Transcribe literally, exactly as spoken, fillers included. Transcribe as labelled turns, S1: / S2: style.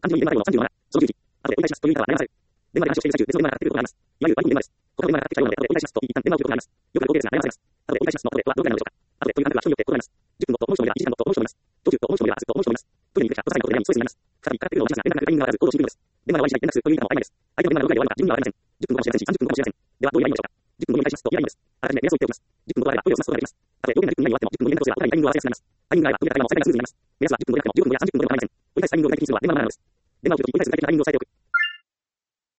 S1: 漢字の入れの中のさんじゅうのなな、そのじゅうじ。あとで折り返しますという言い方は悩まされる。電話で話をしている最中、別の電話がかかってくることがあります。いわゆる Wi-Fi の電話です。ここで電話がかかってきたようなので、後で折り返しますと一旦電話を切ることがあります。よくある光景ですが悩まされます。後で折り返しますの後ではどういうことなのでしょうか。後でという判断は人によって異なります。じゅっぷんごともう一度見ればいちじかんごともう一度見ます。途中ともう一度見ればずっともう一度見ます。特に見てきた、その際の後で連絡にストレスになります。再びかかってくるのを小さな連絡がタイミングが合わず行動しているのです。電話が終わり次第連絡するという言い方も曖昧です。相手の電話がろくがで終わるのか、自分にはわかりません。じゅっぷんごかもしれませんし、さんじゅっぷんごかもしれません。ではどういう意味でしょうか。じゅっぷんごに返しますといらないのです。あらかじめ目安を言っておきます。じゅっぷんごとあればトイレを済ますことができます。たとえ要件がじゅっぷん以内に終わってもじゅっぷんごに連絡をすればお互いにタイミングを合わせやすくなります。タイミングが合えばトイレから電話も再開がスムーズになります。目安はじゅっぷんごでなくてもじゅっぷんごでなくてもじゅっぷんごではさんじゅっぷんごでも構いません。折り返しタイミングを大体気にするのは電話の中のです。電話の時に折り返すだけタイミングを押さえておく。